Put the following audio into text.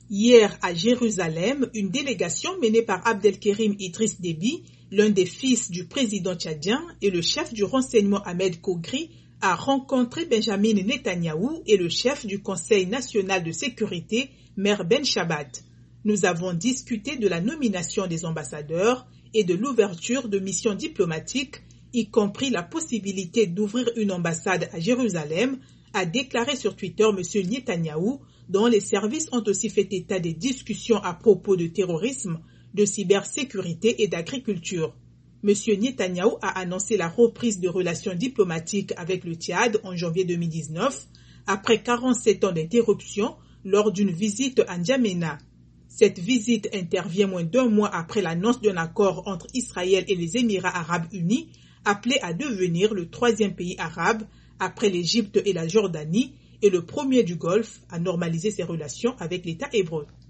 Hier, à Jérusalem, une délégation menée par Abdelkerim Idriss Déby, l'un des fils du président tchadien et le chef du renseignement Ahmed Kogri, a rencontré Benjamin Netanyahou et le chef du Conseil national de sécurité, Meir Ben Shabbat. Nous avons discuté de la nomination des ambassadeurs et de l'ouverture de missions diplomatiques, y compris la possibilité d'ouvrir une ambassade à Jérusalem, a déclaré sur Twitter M. Netanyahou, dont les services ont aussi fait état des discussions à propos de terrorisme, de cybersécurité et d'agriculture. M. Netanyahou a annoncé la reprise de relations diplomatiques avec le Tchad en janvier 2019, après 47 ans d'interruption lors d'une visite à N'Djamena. Cette visite intervient moins d'un mois après l'annonce d'un accord entre Israël et les Émirats arabes unis, appelé à devenir le troisième pays arabe, après l'Égypte et la Jordanie, et le premier du Golfe à normaliser ses relations avec l'État hébreu.